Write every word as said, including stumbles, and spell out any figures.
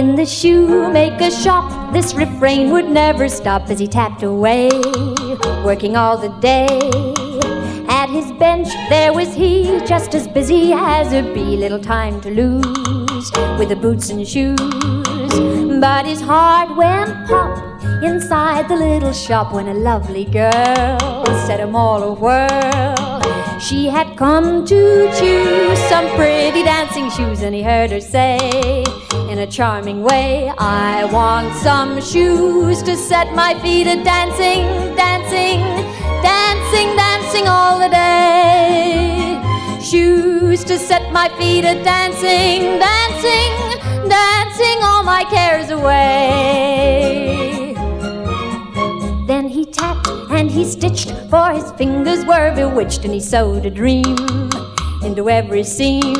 In the shoemaker's shop, this refrain would never stop as he tapped away, working all the day. At his bench there was he, just as busy as a bee, little time to lose with the boots and shoes. But his heart went pop inside the little shop when a lovely girl set him all a whirl. She had come to choose some pretty dancing shoes, and he heard her say in a charming way, I want some shoes to set my feet a dancing, dancing, dancing, dancing all the day. Shoes to set my feet a dancing, dancing, dancing all my cares away. Then he tapped and he stitched, for his fingers were bewitched, and he sewed a dream into every seam.